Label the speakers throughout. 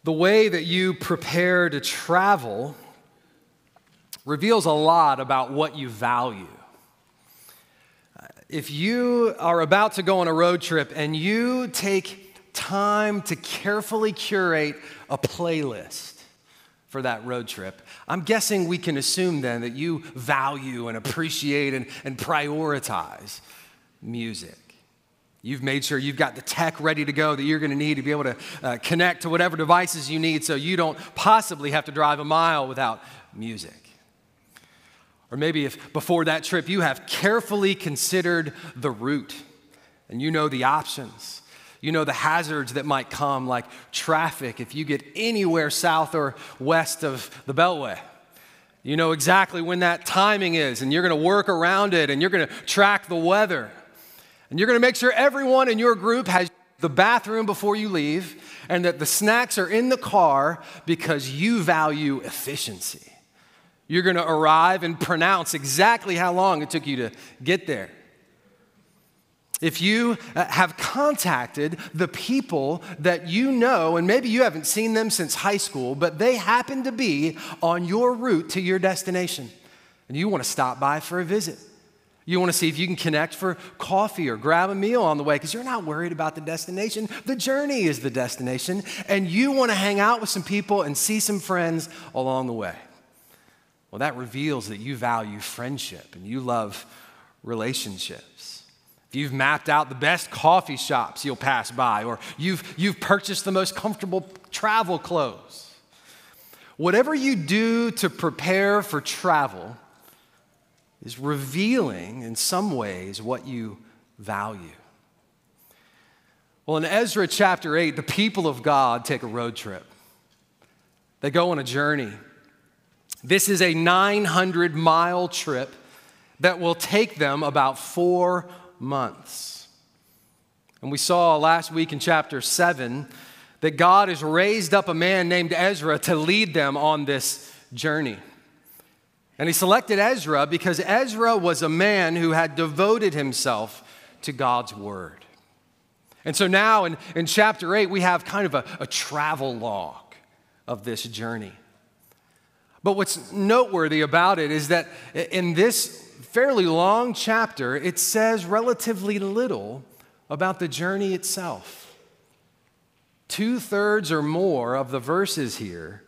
Speaker 1: The way that you prepare to travel reveals a lot about what you value. If you are about to go on a road trip and you take time to carefully curate a playlist for that road trip, I'm guessing we can assume then that you value and appreciate and prioritize music. You've made sure you've got the tech ready to go that you're going to need to be able to connect to whatever devices you need so you don't possibly have to drive a mile without music. Or maybe if before that trip you have carefully considered the route and you know the options. You know the hazards that might come, like traffic if you get anywhere south or west of the Beltway. You know exactly when that timing is, and you're going to work around it, and you're going to track the weather. And you're going to make sure everyone in your group has the bathroom before you leave, and that the snacks are in the car because you value efficiency. You're going to arrive and pronounce exactly how long it took you to get there. If you have contacted the people that you know, and maybe you haven't seen them since high school, but they happen to be on your route to your destination, and you want to stop by for a visit. You want to see if you can connect for coffee or grab a meal on the way because you're not worried about the destination. The journey is the destination, and you want to hang out with some people and see some friends along the way. Well, that reveals that you value friendship and you love relationships. If you've mapped out the best coffee shops you'll pass by, or you've purchased the most comfortable travel clothes, whatever you do to prepare for travel is revealing in some ways what you value. Well, in Ezra chapter 8, the people of God take a road trip. They go on a journey. This is a 900-mile trip that will take them about 4 months. And we saw last week in chapter 7 that God has raised up a man named Ezra to lead them on this journey. And he selected Ezra because Ezra was a man who had devoted himself to God's word. And so now in chapter 8, we have kind of a travel log of this journey. But what's noteworthy about it is that in this fairly long chapter, it says relatively little about the journey itself. 2/3 or more of the verses here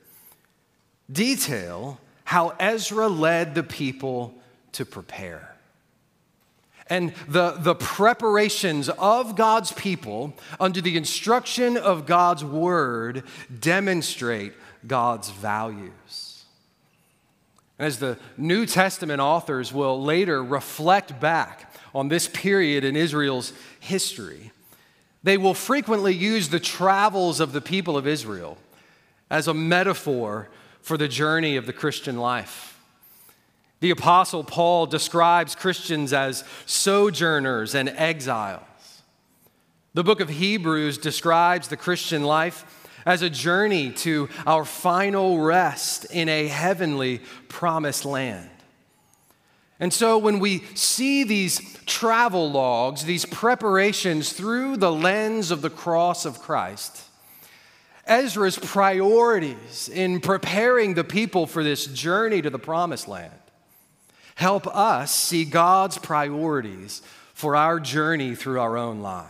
Speaker 1: detail how Ezra led the people to prepare. And the preparations of God's people under the instruction of God's word demonstrate God's values. And as the New Testament authors will later reflect back on this period in Israel's history, they will frequently use the travels of the people of Israel as a metaphor for the journey of the Christian life. The Apostle Paul describes Christians as sojourners and exiles. The book of Hebrews describes the Christian life as a journey to our final rest in a heavenly promised land. And so when we see these travel logs, these preparations through the lens of the cross of Christ, Ezra's priorities in preparing the people for this journey to the promised land help us see God's priorities for our journey through our own lives.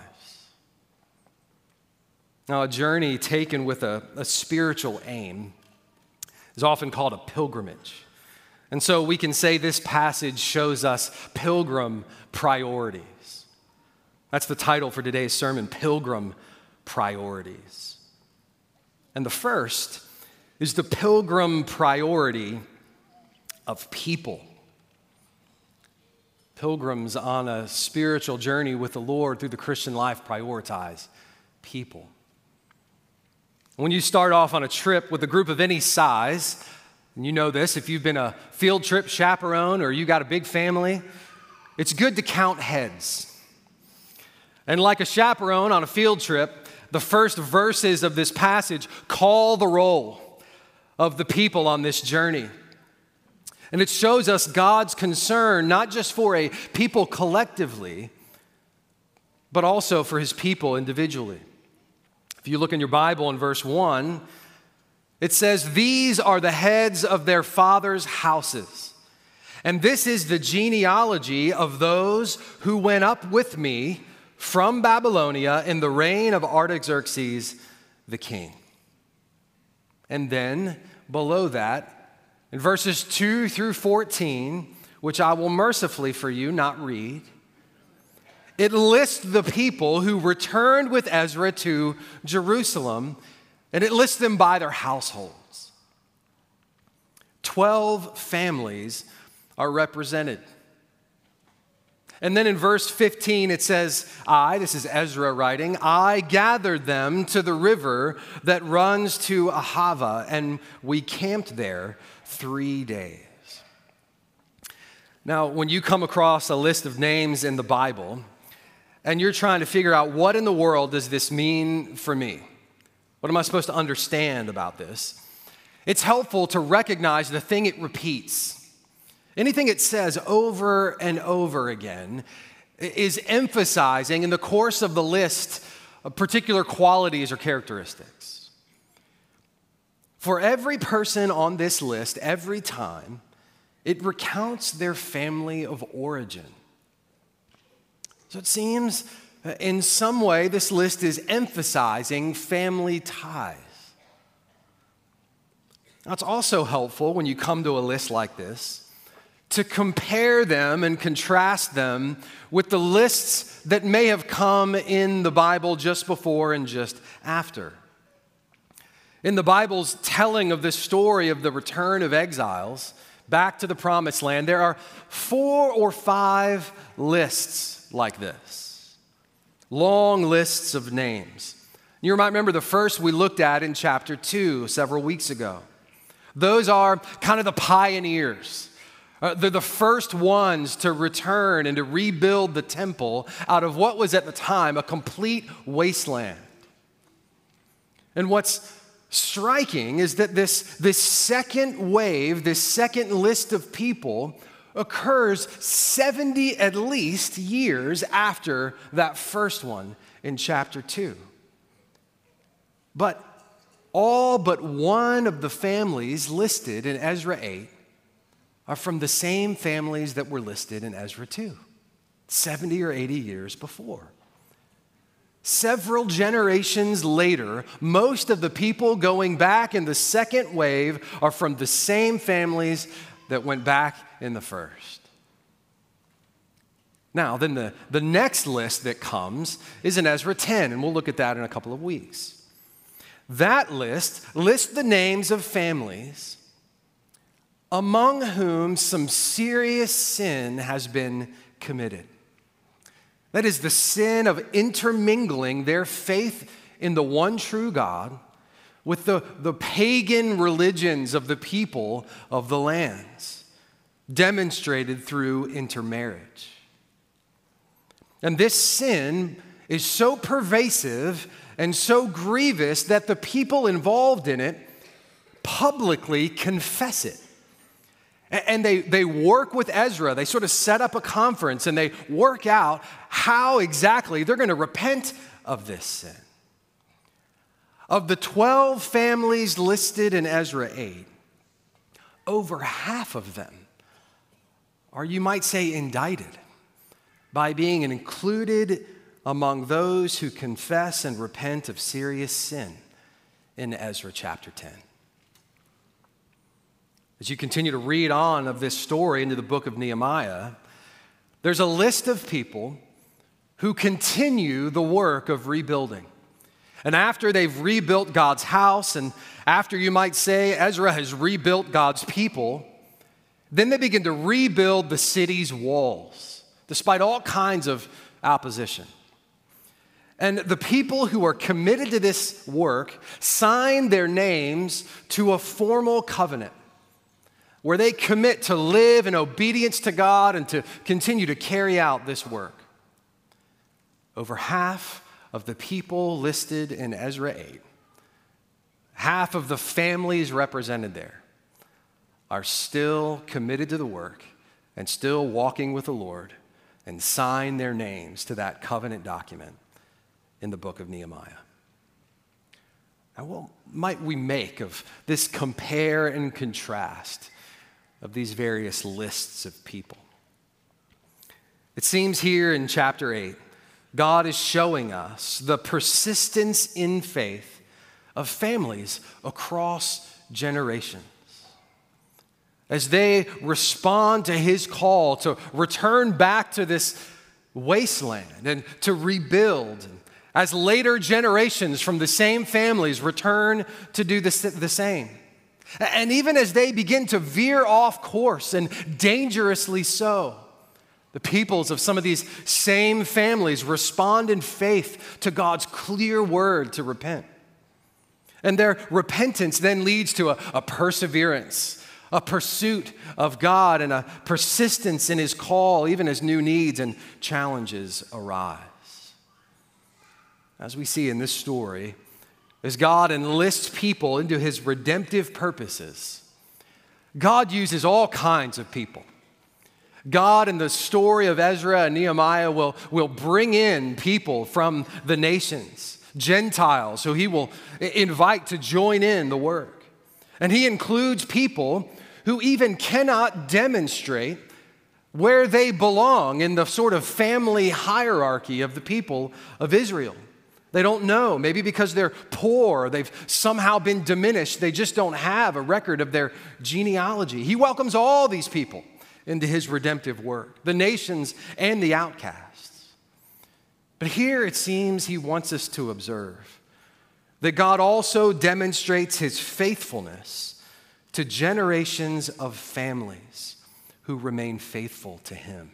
Speaker 1: Now, a journey taken with a spiritual aim is often called a pilgrimage. And so we can say this passage shows us pilgrim priorities. That's the title for today's sermon, Pilgrim Priorities. And the first is the pilgrim priority of people. Pilgrims on a spiritual journey with the Lord through the Christian life prioritize people. When you start off on a trip with a group of any size, and you know this, if you've been a field trip chaperone or you got a big family, it's good to count heads. And like a chaperone on a field trip, the first verses of this passage call the roll of the people on this journey. And it shows us God's concern, not just for a people collectively, but also for his people individually. If you look in your Bible in verse 1, It says, "These are the heads of their fathers' houses. And this is the genealogy of those who went up with me from Babylonia in the reign of Artaxerxes the king." And then below that, in verses 2 through 14, which I will mercifully for you not read, it lists the people who returned with Ezra to Jerusalem, and it lists them by their households. 12 families are represented. And then in verse 15 it says, this is Ezra writing, "I gathered them to the river that runs to Ahava, and we camped there 3 days." Now, when you come across a list of names in the Bible, and you're trying to figure out what in the world does this mean for me? What am I supposed to understand about this? It's helpful to recognize the thing it repeats. Anything it says over and over again is emphasizing in the course of the list of particular qualities or characteristics. For every person on this list, every time, it recounts their family of origin. So it seems in some way this list is emphasizing family ties. Now, it's also helpful when you come to a list like this to compare them and contrast them with the lists that may have come in the Bible just before and just after. In the Bible's telling of this story of the return of exiles back to the Promised Land, there are 4 or 5 lists like this. Long lists of names. You might remember the first we looked at in chapter 2 several weeks ago. Those are kind of the pioneers. They're the first ones to return and to rebuild the temple out of what was at the time a complete wasteland. And what's striking is that this second wave, this second list of people occurs 70 at least years after that first one in chapter 2. But all but one of the families listed in Ezra 8 are from the same families that were listed in Ezra 2, 70 or 80 years before. Several generations later, most of the people going back in the second wave are from the same families that went back in the first. Now, then the next list that comes is in Ezra 10, and we'll look at that in a couple of weeks. That list lists the names of families among whom some serious sin has been committed. That is the sin of intermingling their faith in the one true God with the pagan religions of the people of the lands, demonstrated through intermarriage. And this sin is so pervasive and so grievous that the people involved in it publicly confess it. And they work with Ezra. They sort of set up a conference and they work out how exactly they're going to repent of this sin. Of the 12 families listed in Ezra 8, over half of them are, you might say, indicted by being included among those who confess and repent of serious sin in Ezra chapter 10. As you continue to read on of this story into the book of Nehemiah, there's a list of people who continue the work of rebuilding. And after they've rebuilt God's house, and after, you might say, Ezra has rebuilt God's people, then they begin to rebuild the city's walls, despite all kinds of opposition. And the people who are committed to this work sign their names to a formal covenant where they commit to live in obedience to God and to continue to carry out this work. Over half of the people listed in Ezra 8, half of the families represented there, are still committed to the work and still walking with the Lord and sign their names to that covenant document in the book of Nehemiah. Now, what might we make of this compare and contrast of these various lists of people? It seems here in chapter 8, God is showing us the persistence in faith of families across generations. As they respond to his call to return back to this wasteland and to rebuild, as later generations from the same families return to do the same. And even as they begin to veer off course, and dangerously so, the peoples of some of these same families respond in faith to God's clear word to repent. And their repentance then leads to a perseverance, a pursuit of God, and a persistence in his call, even as new needs and challenges arise. As we see in this story, as God enlists people into his redemptive purposes, God uses all kinds of people. God, in the story of Ezra and Nehemiah, will bring in people from the nations, Gentiles, who he will invite to join in the work. And he includes people who even cannot demonstrate where they belong in the sort of family hierarchy of the people of Israel. They don't know, maybe because they're poor, they've somehow been diminished, they just don't have a record of their genealogy. He welcomes all these people into his redemptive work, the nations and the outcasts. But here it seems he wants us to observe that God also demonstrates his faithfulness to generations of families who remain faithful to him.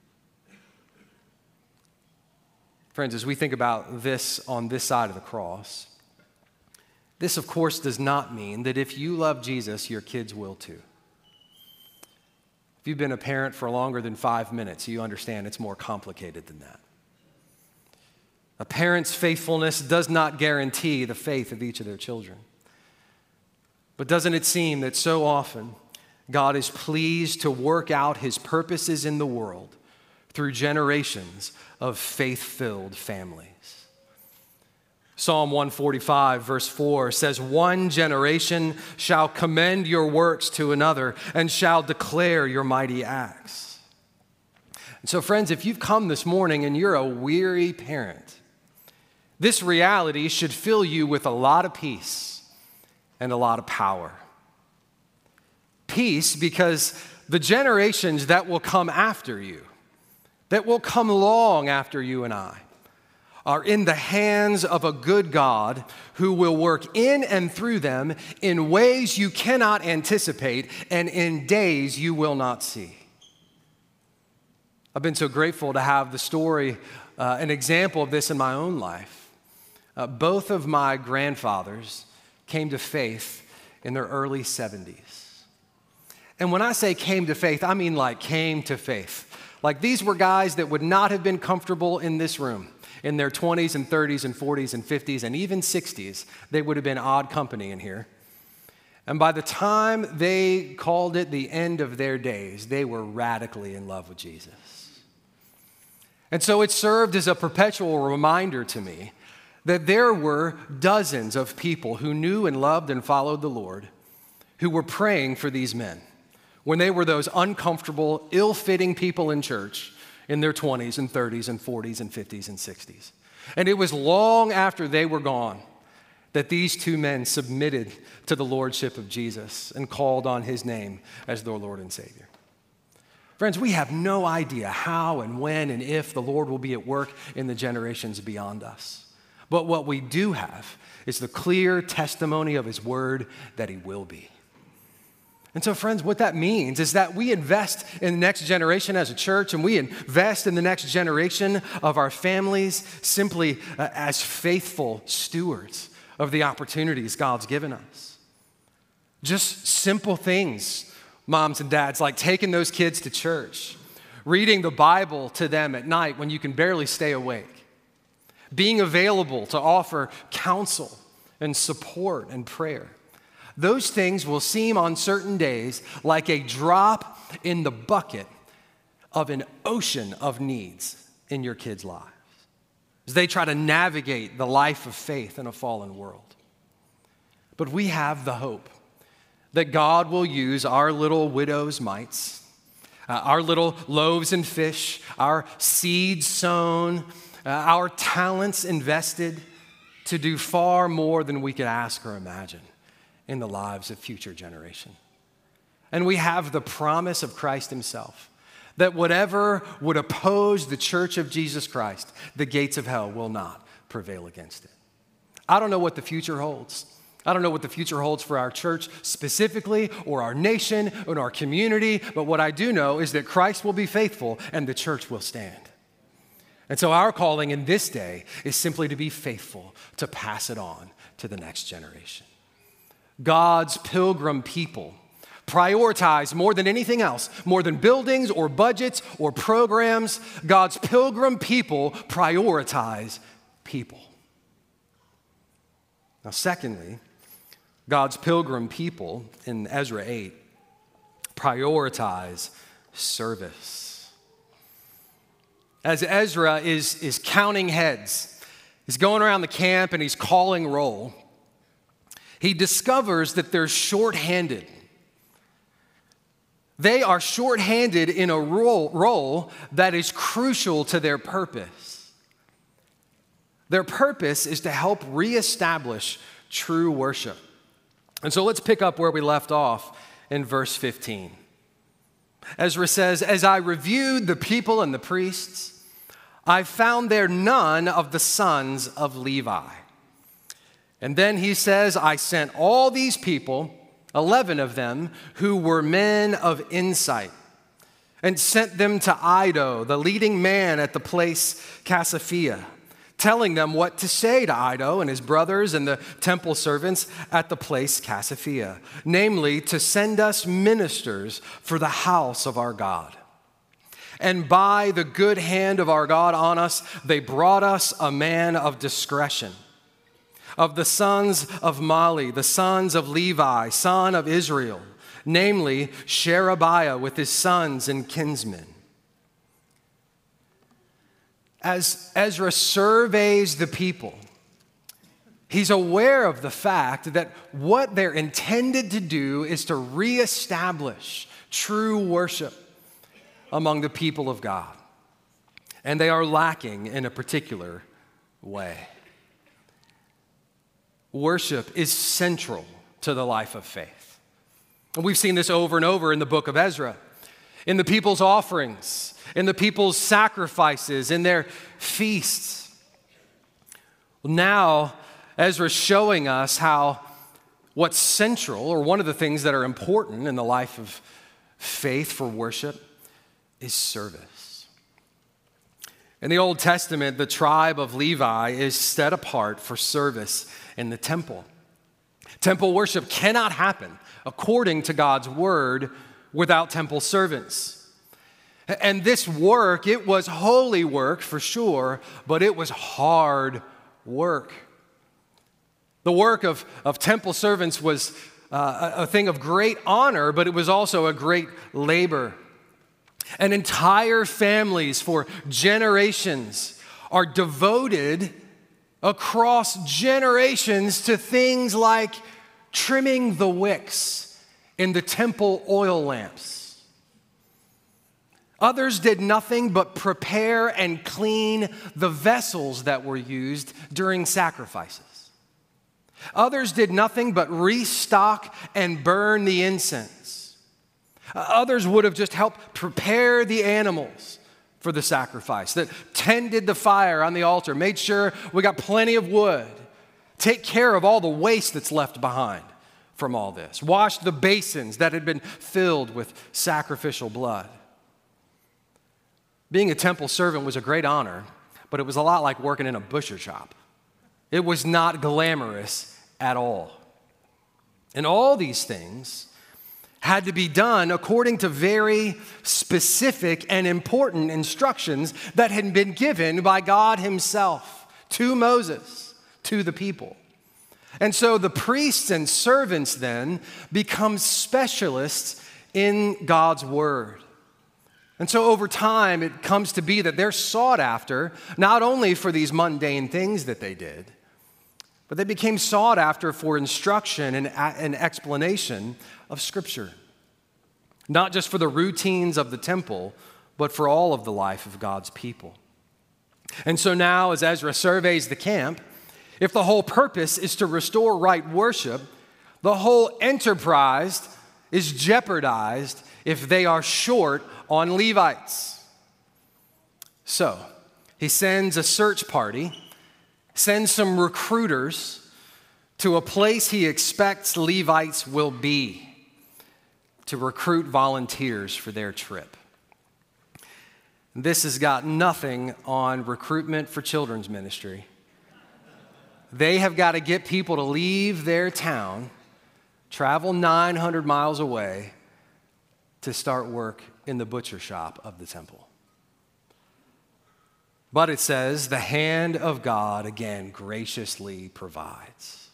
Speaker 1: Friends, as we think about this on this side of the cross, this, of course, does not mean that if you love Jesus, your kids will too. If you've been a parent for longer than 5 minutes, you understand it's more complicated than that. A parent's faithfulness does not guarantee the faith of each of their children. But doesn't it seem that so often God is pleased to work out his purposes in the world through generations of faith-filled families? Psalm 145, verse 4 says, "One generation shall commend your works to another and shall declare your mighty acts." And so, friends, if you've come this morning and you're a weary parent, this reality should fill you with a lot of peace and a lot of power. Peace because the generations that will come after you, that will come long after you and I, are in the hands of a good God who will work in and through them in ways you cannot anticipate and in days you will not see. I've been so grateful to have the story, an example of this in my own life. Both of my grandfathers came to faith in their early 70s. And when I say came to faith, I mean like came to faith. Like these were guys that would not have been comfortable in this room in their 20s and 30s and 40s and 50s and even 60s. They would have been odd company in here. And by the time they called it the end of their days, they were radically in love with Jesus. And so it served as a perpetual reminder to me that there were dozens of people who knew and loved and followed the Lord who were praying for these men when they were those uncomfortable, ill-fitting people in church in their 20s and 30s and 40s and 50s and 60s. And it was long after they were gone that these two men submitted to the lordship of Jesus and called on his name as their Lord and Savior. Friends, we have no idea how and when and if the Lord will be at work in the generations beyond us. But what we do have is the clear testimony of his word that he will be. And so, friends, what that means is that we invest in the next generation as a church, and we invest in the next generation of our families simply as faithful stewards of the opportunities God's given us. Just simple things, moms and dads, like taking those kids to church, reading the Bible to them at night when you can barely stay awake, being available to offer counsel and support and prayer. Those things will seem on certain days like a drop in the bucket of an ocean of needs in your kids' lives as they try to navigate the life of faith in a fallen world. But we have the hope that God will use our little widow's mites, our little loaves and fish, our seeds sown, our talents invested to do far more than we could ask or imagine in the lives of future generations. And we have the promise of Christ himself that whatever would oppose the church of Jesus Christ, the gates of hell will not prevail against it. I don't know what the future holds. I don't know what the future holds for our church specifically, or our nation, or our community, but what I do know is that Christ will be faithful and the church will stand. And so our calling in this day is simply to be faithful, to pass it on to the next generation. God's pilgrim people prioritize more than anything else, more than buildings or budgets or programs. God's pilgrim people prioritize people. Now, secondly, God's pilgrim people in Ezra 8 prioritize service. As Ezra is counting heads, he's going around the camp and he's calling roll, he discovers that they're short-handed. They are short-handed in a role that is crucial to their purpose. Their purpose is to help reestablish true worship. And so let's pick up where we left off in verse 15. Ezra says, "As I reviewed the people and the priests, I found there none of the sons of Levi." And then he says, "I sent all these people, 11 of them, who were men of insight, and sent them to Iddo, the leading man at the place Casiphia, telling them what to say to Iddo and his brothers and the temple servants at the place Casiphia, namely to send us ministers for the house of our God. And by the good hand of our God on us, they brought us a man of discretion. Of the sons of Mali, the sons of Levi, son of Israel, namely Sherebiah with his sons and kinsmen." As Ezra surveys the people, he's aware of the fact that what they're intended to do is to reestablish true worship among the people of God. And they are lacking in a particular way. Worship is central to the life of faith. And we've seen this over and over in the book of Ezra, in the people's offerings, in the people's sacrifices, in their feasts. Now, Ezra's showing us how what's central, or one of the things that are important in the life of faith for worship, is service. In the Old Testament, the tribe of Levi is set apart for service in the temple. Temple worship cannot happen according to God's word without temple servants. And this work, it was holy work for sure, but it was hard work. The work of temple servants was a thing of great honor, but it was also a great labor. And entire families for generations are devoted across generations to things like trimming the wicks in the temple oil lamps. Others did nothing but prepare and clean the vessels that were used during sacrifices. Others did nothing but restock and burn the incense. Others would have just helped prepare the animals for the sacrifice, that tended the fire on the altar, made sure we got plenty of wood, take care of all the waste that's left behind from all this, washed the basins that had been filled with sacrificial blood. Being a temple servant was a great honor, but it was a lot like working in a butcher shop. It was not glamorous at all. And all these things had to be done according to very specific and important instructions that had been given by God himself to Moses, to the people. And so the priests and servants then become specialists in God's word. And so over time, it comes to be that they're sought after not only for these mundane things that they did, but they became sought after for instruction and explanation of Scripture, not just for the routines of the temple, but for all of the life of God's people. And so now, as Ezra surveys the camp, if the whole purpose is to restore right worship, the whole enterprise is jeopardized if they are short on Levites. So, he sends a search party, sends some recruiters to a place he expects Levites will be to recruit volunteers for their trip. This has got nothing on recruitment for children's ministry. They have got to get people to leave their town, travel 900 miles away to start work in the butcher shop of the temple. But it says, the hand of God again graciously provides.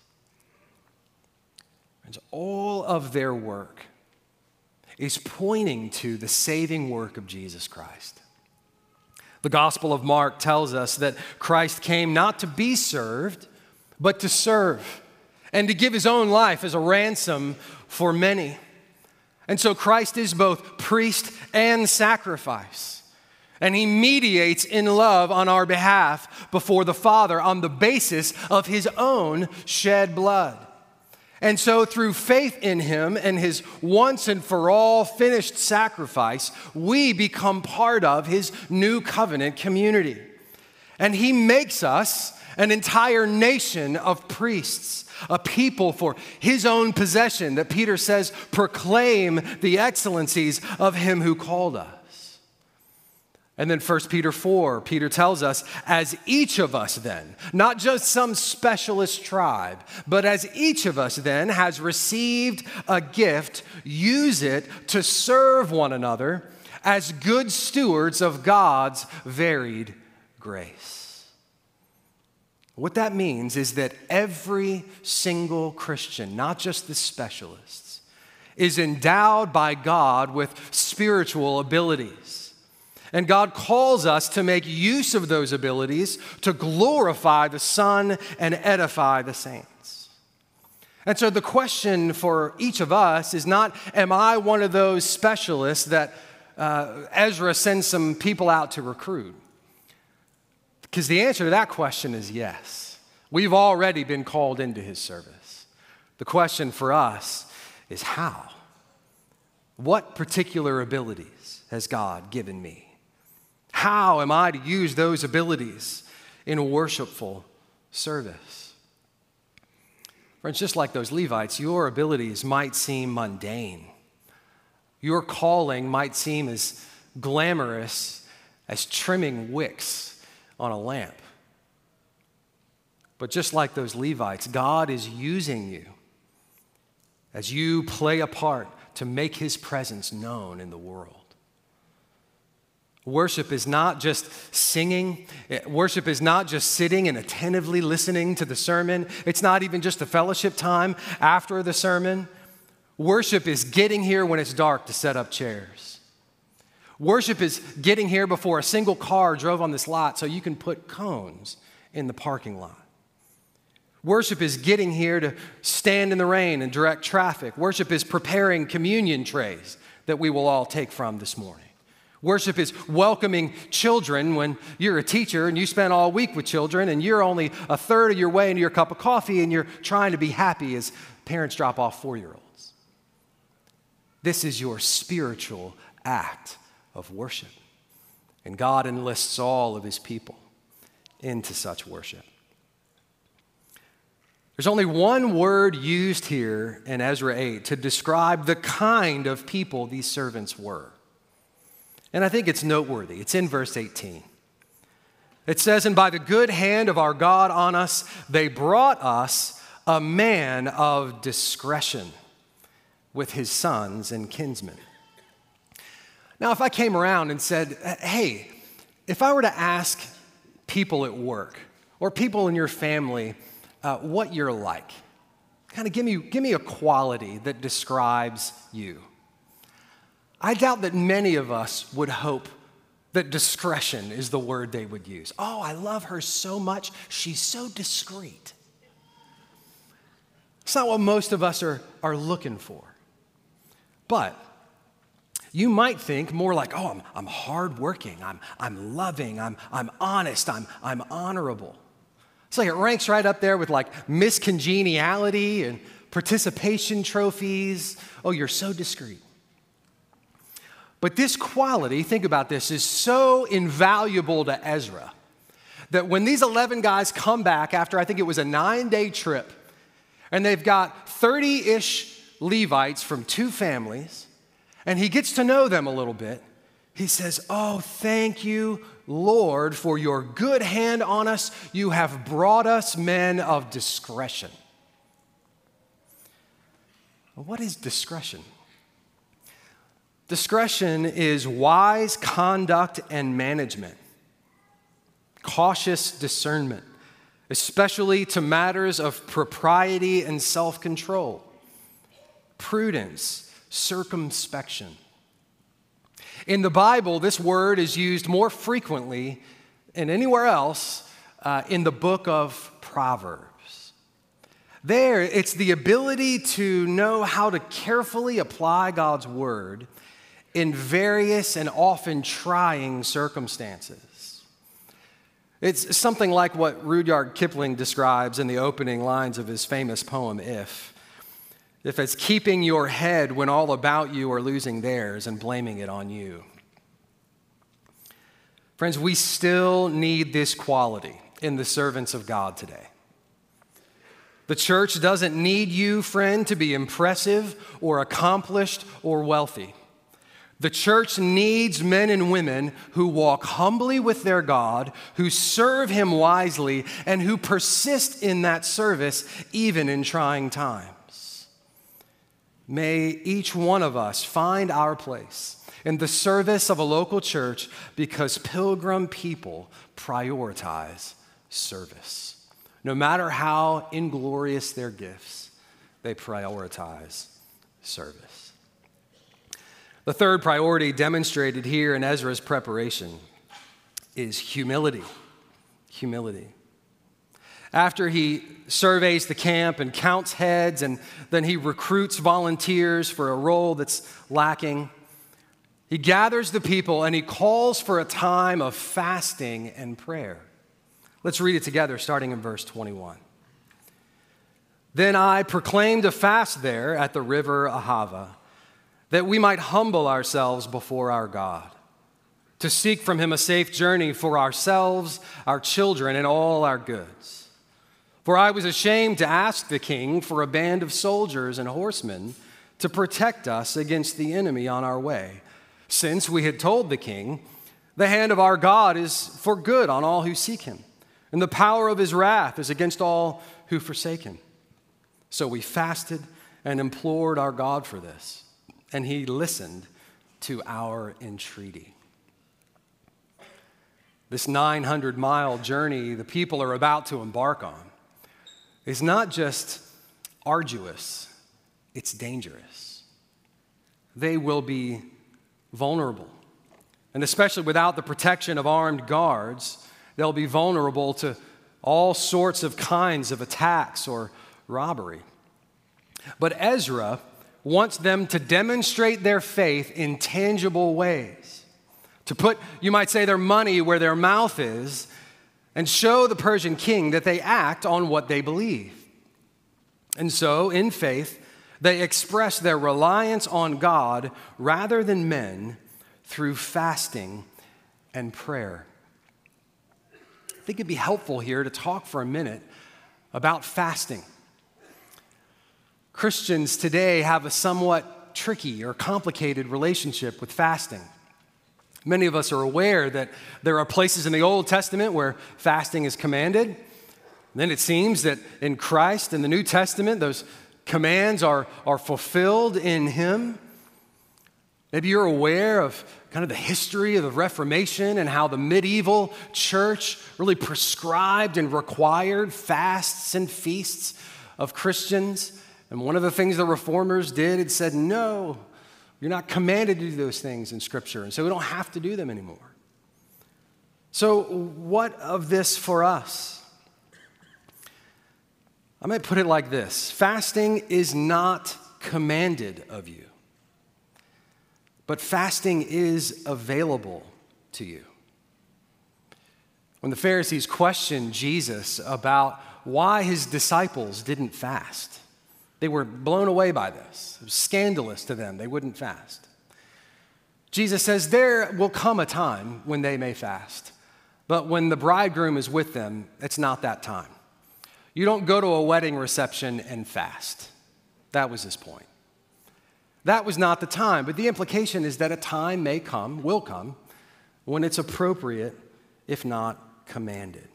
Speaker 1: And all of their work is pointing to the saving work of Jesus Christ. The Gospel of Mark tells us that Christ came not to be served, but to serve and to give his own life as a ransom for many. And so Christ is both priest and sacrifice. And he mediates in love on our behalf before the Father on the basis of his own shed blood. And so through faith in him and his once and for all finished sacrifice, we become part of his new covenant community. And he makes us an entire nation of priests, a people for his own possession that Peter says proclaim the excellencies of him who called us. And then 1 Peter 4, Peter tells us, as each of us then, not just some specialist tribe, but as each of us then has received a gift, use it to serve one another as good stewards of God's varied grace. What that means is that every single Christian, not just the specialists, is endowed by God with spiritual abilities. And God calls us to make use of those abilities to glorify the Son and edify the saints. And so the question for each of us is not, am I one of those specialists that Ezra sends some people out to recruit? Because the answer to that question is yes. We've already been called into his service. The question for us is how? What particular abilities has God given me? How am I to use those abilities in worshipful service? Friends, just like those Levites, your abilities might seem mundane. Your calling might seem as glamorous as trimming wicks on a lamp. But just like those Levites, God is using you as you play a part to make his presence known in the world. Worship is not just singing. Worship is not just sitting and attentively listening to the sermon. It's not even just the fellowship time after the sermon. Worship is getting here when it's dark to set up chairs. Worship is getting here before a single car drove on this lot so you can put cones in the parking lot. Worship is getting here to stand in the rain and direct traffic. Worship is preparing communion trays that we will all take from this morning. Worship is welcoming children when you're a teacher and you spend all week with children and you're only a third of your way into your cup of coffee and you're trying to be happy as parents drop off 4-year-olds. This is your spiritual act of worship. And God enlists all of his people into such worship. There's only one word used here in Ezra 8 to describe the kind of people these servants were. And I think it's noteworthy. It's in verse 18. It says, "And by the good hand of our God on us, they brought us a man of discretion with his sons and kinsmen." Now, if I came around and said, hey, if I were to ask people at work or people in your family what you're like, kind of give me a quality that describes you, I doubt that many of us would hope that discretion is the word they would use. Oh, I love her so much. She's so discreet. It's not what most of us are looking for. But you might think more like, oh, I'm hardworking, I'm loving, I'm honest, I'm honorable. It's like it ranks right up there with like Miss Congeniality and participation trophies. Oh, you're so discreet. But this quality, think about this, is so invaluable to Ezra that when these 11 guys come back after, I think it was a 9-day trip, and they've got 30-ish Levites from 2 families, and he gets to know them a little bit, he says, oh, thank you, Lord, for your good hand on us. You have brought us men of discretion. What is discretion? Discretion is wise conduct and management, cautious discernment, especially to matters of propriety and self-control, prudence, circumspection. In the Bible, this word is used more frequently than anywhere else in the book of Proverbs. There, it's the ability to know how to carefully apply God's word in various and often trying circumstances. It's something like what Rudyard Kipling describes in the opening lines of his famous poem, If it's keeping your head when all about you are losing theirs and blaming it on you. Friends, we still need this quality in the servants of God today. The church doesn't need you, friend, to be impressive or accomplished or wealthy. The church needs men and women who walk humbly with their God, who serve him wisely, and who persist in that service even in trying times. May each one of us find our place in the service of a local church because Pilgrim people prioritize service. No matter how inglorious their gifts, they prioritize service. The third priority demonstrated here in Ezra's preparation is humility. Humility. After he surveys the camp and counts heads, and then he recruits volunteers for a role that's lacking, he gathers the people and he calls for a time of fasting and prayer. Let's read it together, starting in verse 21. Then I proclaimed a fast there at the river Ahava, that we might humble ourselves before our God, to seek from him a safe journey for ourselves, our children, and all our goods. For I was ashamed to ask the king for a band of soldiers and horsemen to protect us against the enemy on our way, since we had told the king, the hand of our God is for good on all who seek him, and the power of his wrath is against all who forsake him. So we fasted and implored our God for this, and he listened to our entreaty. This 900-mile journey the people are about to embark on is not just arduous, it's dangerous. They will be vulnerable. And especially without the protection of armed guards, they'll be vulnerable to all sorts of kinds of attacks or robbery. But Ezra wants them to demonstrate their faith in tangible ways, to put, you might say, their money where their mouth is, and show the Persian king that they act on what they believe. And so, in faith, they express their reliance on God rather than men through fasting and prayer. I think it'd be helpful here to talk for a minute about fasting. Christians today have a somewhat tricky or complicated relationship with fasting. Many of us are aware that there are places in the Old Testament where fasting is commanded. Then it seems that in Christ, in the New Testament, those commands are fulfilled in him. Maybe you're aware of kind of the history of the Reformation and how the medieval church really prescribed and required fasts and feasts of Christians. And one of the things the reformers did, it said, no, you're not commanded to do those things in Scripture, and so we don't have to do them anymore. So what of this for us? I might put it like this: fasting is not commanded of you, but fasting is available to you. When the Pharisees questioned Jesus about why his disciples didn't fast, they were blown away by this. It was scandalous to them. They wouldn't fast. Jesus says there will come a time when they may fast, but when the bridegroom is with them, it's not that time. You don't go to a wedding reception and fast. That was his point. That was not the time, but the implication is that a time may come, will come, when it's appropriate, if not commanded.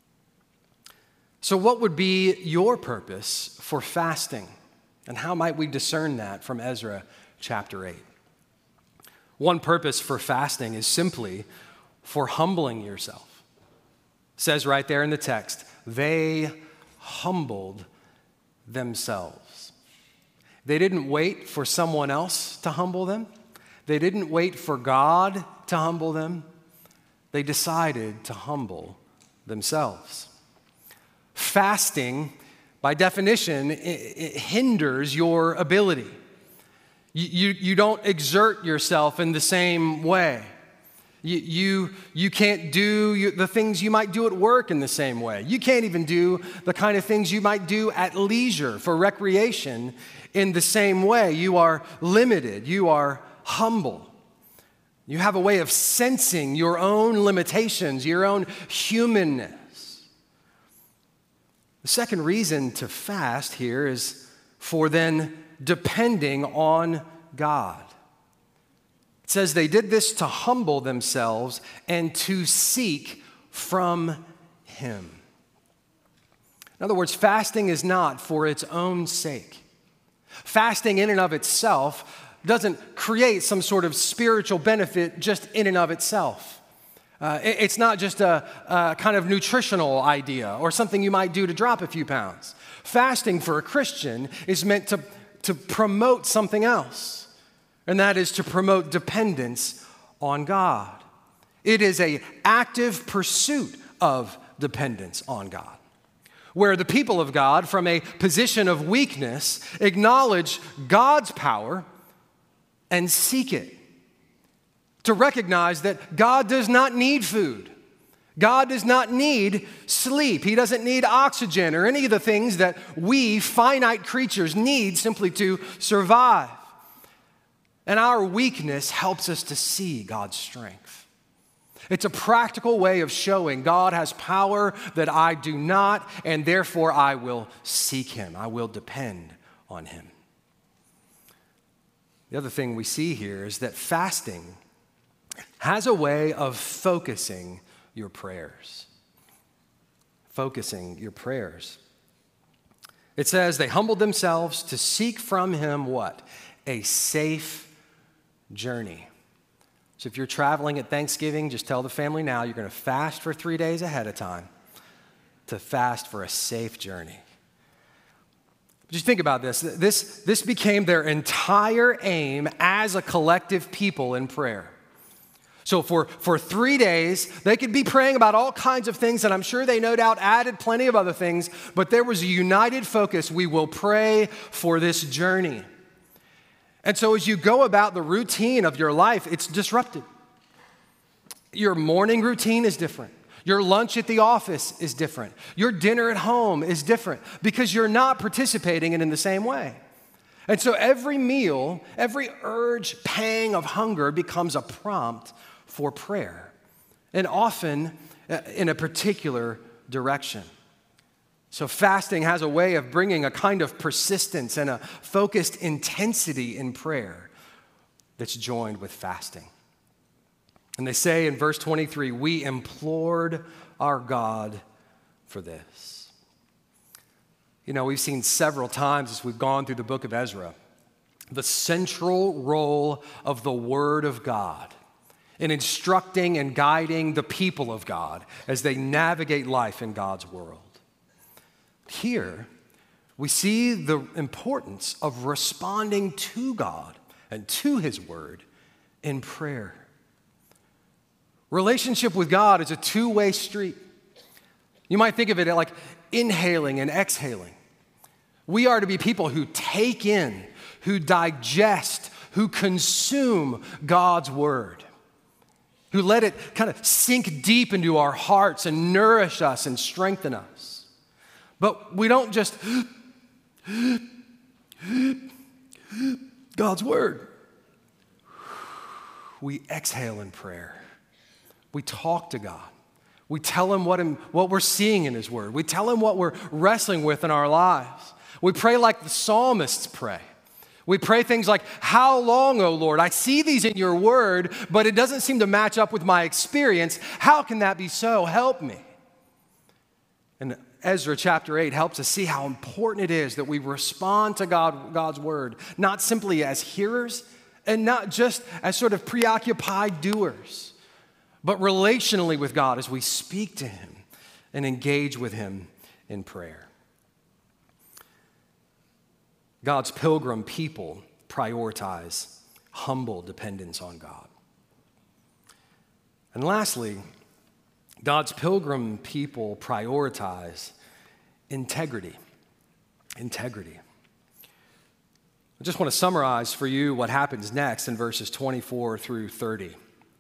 Speaker 1: So what would be your purpose for fasting? And how might we discern that from Ezra chapter 8? One purpose for fasting is simply for humbling yourself. It says right there in the text, they humbled themselves. They didn't wait for someone else to humble them. They didn't wait for God to humble them. They decided to humble themselves. Fasting, by definition, it hinders your ability. You don't exert yourself in the same way. You can't do the things you might do at work in the same way. You can't even do the kind of things you might do at leisure for recreation in the same way. You are limited. You are humble. You have a way of sensing your own limitations, your own humanness. The second reason to fast here is for then depending on God. It says they did this to humble themselves and to seek from Him. In other words, fasting is not for its own sake. Fasting in and of itself doesn't create some sort of spiritual benefit just in and of itself. It's not just a kind of nutritional idea or something you might do to drop a few pounds. Fasting for a Christian is meant to promote something else, and that is to promote dependence on God. It is an active pursuit of dependence on God, where the people of God, from a position of weakness, acknowledge God's power and seek it. To recognize that God does not need food. God does not need sleep. He doesn't need oxygen or any of the things that we finite creatures need simply to survive. And our weakness helps us to see God's strength. It's a practical way of showing God has power that I do not, and therefore I will seek Him. I will depend on Him. The other thing we see here is that fasting has a way of focusing your prayers. Focusing your prayers. It says they humbled themselves to seek from Him what? A safe journey. So if you're traveling at Thanksgiving, just tell the family now you're going to fast for 3 days ahead of time to fast for a safe journey. Just think about this. This became their entire aim as a collective people in prayer. So for 3 days, they could be praying about all kinds of things, and I'm sure they no doubt added plenty of other things, but there was a united focus. We will pray for this journey. And so as you go about the routine of your life, it's disrupted. Your morning routine is different. Your lunch at the office is different. Your dinner at home is different because you're not participating in the same way. And so every meal, every urge, pang of hunger becomes a prompt for prayer, and often in a particular direction. So fasting has a way of bringing a kind of persistence and a focused intensity in prayer that's joined with fasting. And they say in verse 23, we implored our God for this. You know, we've seen several times as we've gone through the book of Ezra, the central role of the Word of God in instructing and guiding the people of God as they navigate life in God's world. Here, we see the importance of responding to God and to His Word in prayer. Relationship with God is a two-way street. You might think of it like inhaling and exhaling. We are to be people who take in, who digest, who consume God's word, who let it kind of sink deep into our hearts and nourish us and strengthen us. But we don't just God's word. We exhale in prayer. We talk to God. We tell him what we're seeing in his word. We tell him what we're wrestling with in our lives. We pray like the psalmists pray. We pray things like, how long, O Lord? I see these in your word, but it doesn't seem to match up with my experience. How can that be so? Help me. And Ezra chapter 8 helps us see how important it is that we respond to God's word, not simply as hearers and not just as sort of preoccupied doers, but relationally with God as we speak to him and engage with him in prayer. God's pilgrim people prioritize humble dependence on God. And lastly, God's pilgrim people prioritize integrity. Integrity. I just want to summarize for you what happens next in verses 24 through 30.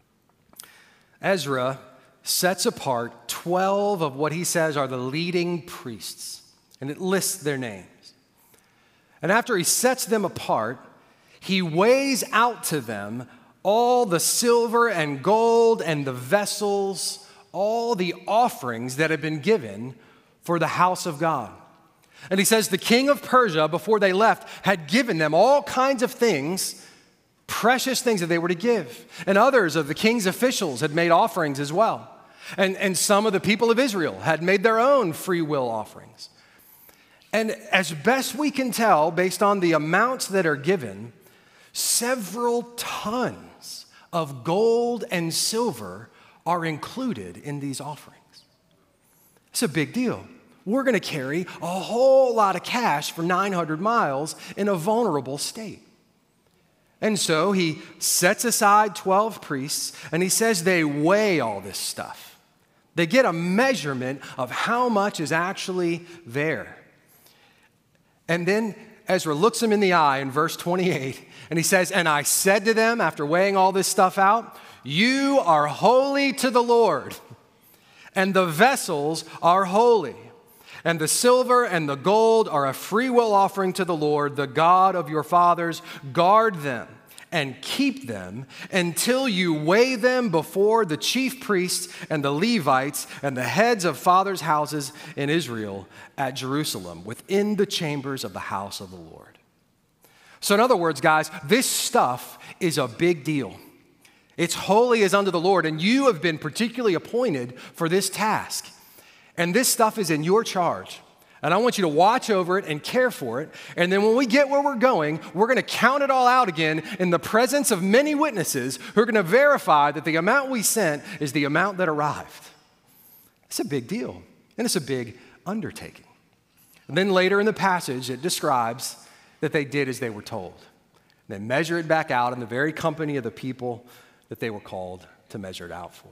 Speaker 1: Ezra sets apart 12 of what he says are the leading priests, and it lists their names. And after he sets them apart, he weighs out to them all the silver and gold and the vessels, all the offerings that have been given for the house of God. And he says the king of Persia, before they left, had given them all kinds of things, precious things that they were to give. And others of the king's officials had made offerings as well. And some of the people of Israel had made their own free will offerings. And as best we can tell, based on the amounts that are given, several tons of gold and silver are included in these offerings. It's a big deal. We're going to carry a whole lot of cash for 900 miles in a vulnerable state. And so he sets aside 12 priests, and he says they weigh all this stuff. They get a measurement of how much is actually there. And then Ezra looks him in the eye in verse 28, and he says, and I said to them, after weighing all this stuff out, you are holy to the Lord, and the vessels are holy, and the silver and the gold are a free will offering to the Lord, the God of your fathers. Guard them and keep them until you weigh them before the chief priests and the Levites and the heads of fathers' houses in Israel at Jerusalem, within the chambers of the house of the Lord. So in other words, guys, this stuff is a big deal. It's holy as unto the Lord, and you have been particularly appointed for this task. And this stuff is in your charge. And I want you to watch over it and care for it. And then when we get where we're going to count it all out again in the presence of many witnesses who are going to verify that the amount we sent is the amount that arrived. It's a big deal, and it's a big undertaking. And then later in the passage, it describes that they did as they were told. They measure it back out in the very company of the people that they were called to measure it out for.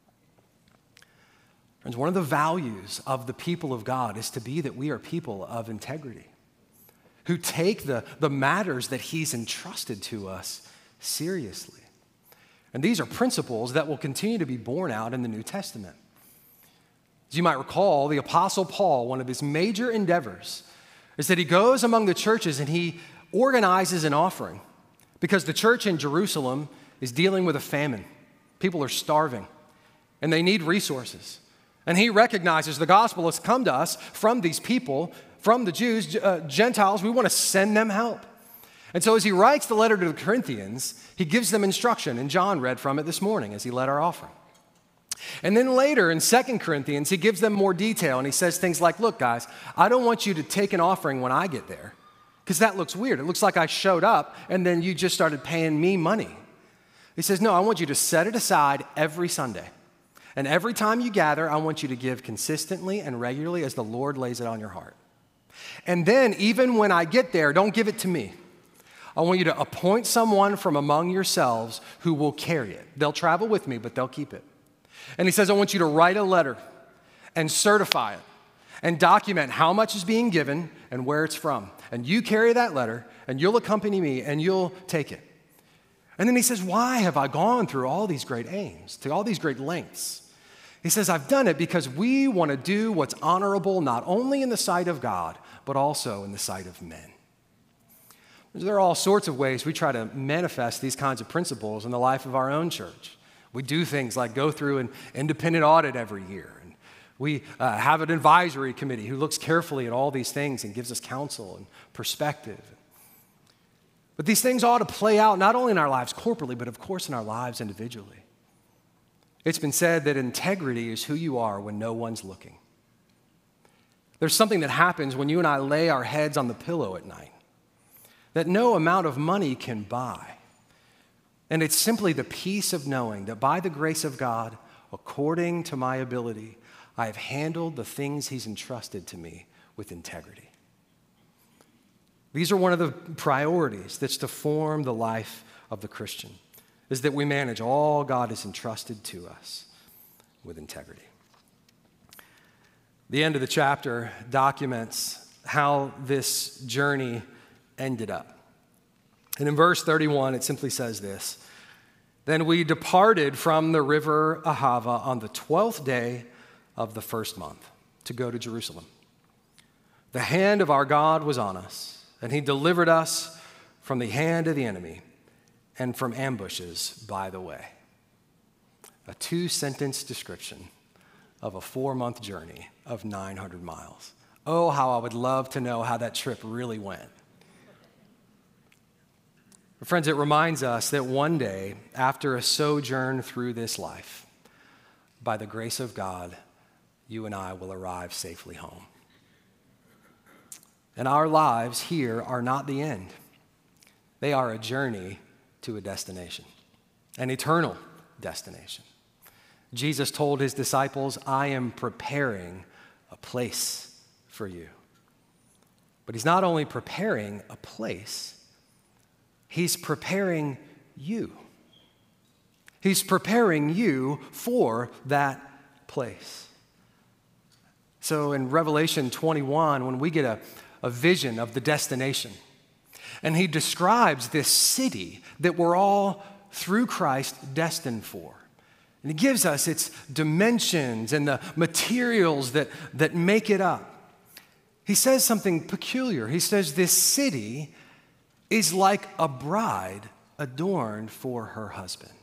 Speaker 1: Friends, one of the values of the people of God is to be that we are people of integrity, who take the matters that he's entrusted to us seriously. And these are principles that will continue to be borne out in the New Testament. As you might recall, the Apostle Paul, one of his major endeavors is that he goes among the churches and he organizes an offering, because the church in Jerusalem is dealing with a famine. People are starving, and they need resources. And he recognizes the gospel has come to us from these people, from the Jews, Gentiles. We want to send them help. And so as he writes the letter to the Corinthians, he gives them instruction, and John read from it this morning as he led our offering. And then later in 2 Corinthians, he gives them more detail, and he says things like, look, guys, I don't want you to take an offering when I get there, because that looks weird. It looks like I showed up, and then you just started paying me money. He says, no, I want you to set it aside every Sunday. And every time you gather, I want you to give consistently and regularly as the Lord lays it on your heart. And then even when I get there, don't give it to me. I want you to appoint someone from among yourselves who will carry it. They'll travel with me, but they'll keep it. And he says, I want you to write a letter and certify it and document how much is being given and where it's from. And you carry that letter, and you'll accompany me, and you'll take it. And then he says, why have I gone through all these great aims, to all these great lengths? He says, I've done it because we want to do what's honorable not only in the sight of God, but also in the sight of men. There are all sorts of ways we try to manifest these kinds of principles in the life of our own church. We do things like go through an independent audit every year. And we have an advisory committee who looks carefully at all these things and gives us counsel and perspective. But these things ought to play out not only in our lives corporately, but of course in our lives individually. It's been said that integrity is who you are when no one's looking. There's something that happens when you and I lay our heads on the pillow at night that no amount of money can buy. And it's simply the peace of knowing that by the grace of God, according to my ability, I have handled the things he's entrusted to me with integrity. These are one of the priorities that's to form the life of the Christian, is that we manage all God has entrusted to us with integrity. The end of the chapter documents how this journey ended up. And in verse 31, it simply says this: Then we departed from the river Ahava on the 12th day of the first month to go to Jerusalem. The hand of our God was on us, and he delivered us from the hand of the enemy and from ambushes by the way. A 2-sentence description of a 4-month journey of 900 miles. Oh, how I would love to know how that trip really went. Friends, it reminds us that one day, after a sojourn through this life, by the grace of God, you and I will arrive safely home. And our lives here are not the end. They are a journey to a destination, an eternal destination. Jesus told his disciples, I am preparing a place for you. But he's not only preparing a place, he's preparing you. He's preparing you for that place. So in Revelation 21, when we get a vision of the destination, and he describes this city that we're all, through Christ, destined for. And he gives us its dimensions and the materials that make it up. He says something peculiar. He says this city is like a bride adorned for her husband.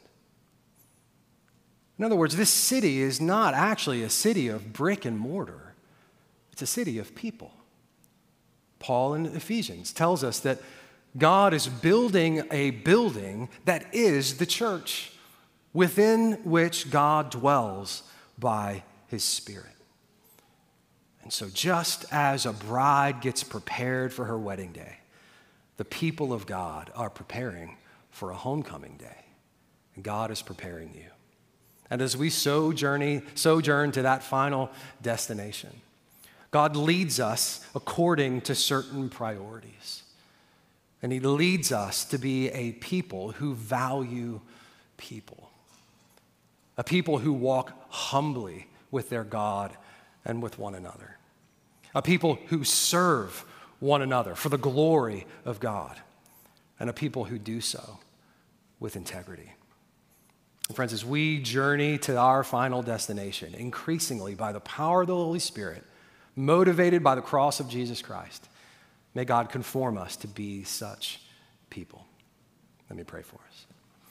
Speaker 1: In other words, this city is not actually a city of brick and mortar. It's a city of people. Paul in Ephesians tells us that God is building a building that is the church, within which God dwells by his Spirit. And so just as a bride gets prepared for her wedding day, the people of God are preparing for a homecoming day. And God is preparing you. And as we sojourn to that final destination, God leads us according to certain priorities. And he leads us to be a people who value people. A people who walk humbly with their God and with one another. A people who serve one another for the glory of God. And a people who do so with integrity. And friends, as we journey to our final destination, increasingly by the power of the Holy Spirit, motivated by the cross of Jesus Christ, may God conform us to be such people. Let me pray for us.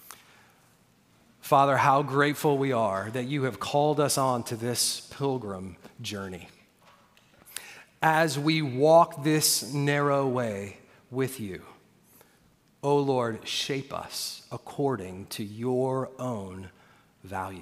Speaker 1: Father, how grateful we are that you have called us on to this pilgrim journey. As we walk this narrow way with you, O Lord, shape us according to your own values.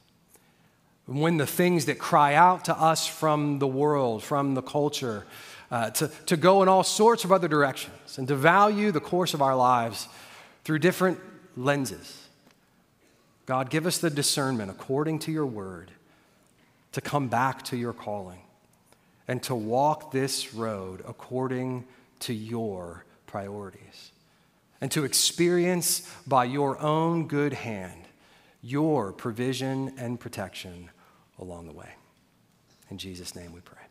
Speaker 1: When the things that cry out to us from the world, from the culture, to go in all sorts of other directions and to value the course of our lives through different lenses. God, give us the discernment according to your word to come back to your calling and to walk this road according to your priorities and to experience by your own good hand your provision and protection along the way. In Jesus' name we pray.